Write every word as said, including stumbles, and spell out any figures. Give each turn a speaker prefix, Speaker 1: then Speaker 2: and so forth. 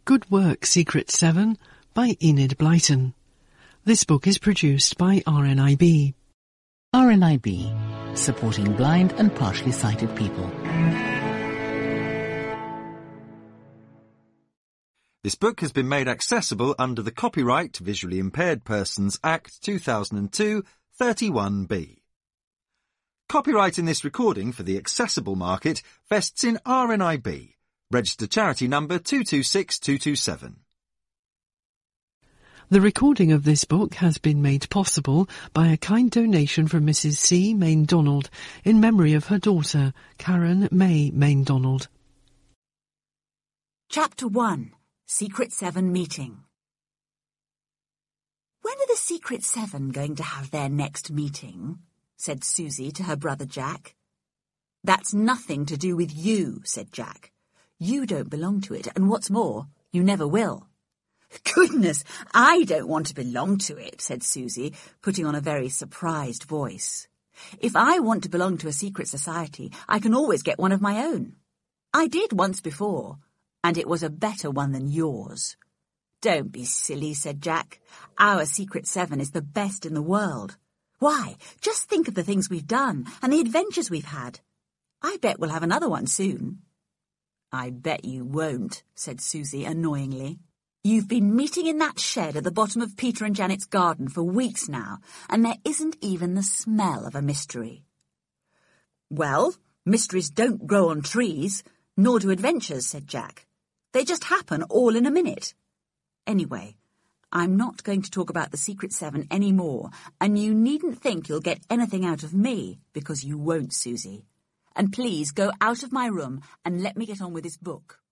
Speaker 1: Good Work, Secret seven by Enid Blyton. This book is produced by R N I B.
Speaker 2: R N I B, supporting blind and partially sighted people.
Speaker 3: This book has been made accessible under the Copyright Visually Impaired Persons Act two thousand two, thirty-one B. Copyright in this recording for the accessible market vests in R N I B, registered charity number two two six two two seven.
Speaker 1: The recording of this book has been made possible by a kind donation from Missus C. Main-Donald in memory of her daughter, Karen May Main-Donald.
Speaker 4: Chapter one. Secret Seven Meeting. When are the Secret Seven going to have their next meeting? Said Susie to her brother Jack. That's nothing to do with you, said Jack. You don't belong to it, and what's more, you never will. Goodness, I don't want to belong to it, said Susie, putting on a very surprised voice. If I want to belong to a secret society, I can always get one of my own. I did once before, and it was a better one than yours. Don't be silly, said Jack. Our Secret Seven is the best in the world. Why, just think of the things we've done and the adventures we've had. I bet we'll have another one soon. I bet you won't, said Susie annoyingly. You've been meeting in that shed at the bottom of Peter and Janet's garden for weeks now, and there isn't even the smell of a mystery. Well, mysteries don't grow on trees, nor do adventures, said Jack. They just happen all in a minute. Anyway, I'm not going to talk about the Secret Seven any more, and you needn't think you'll get anything out of me, because you won't, Susie. And please go out of my room and let me get on with this book.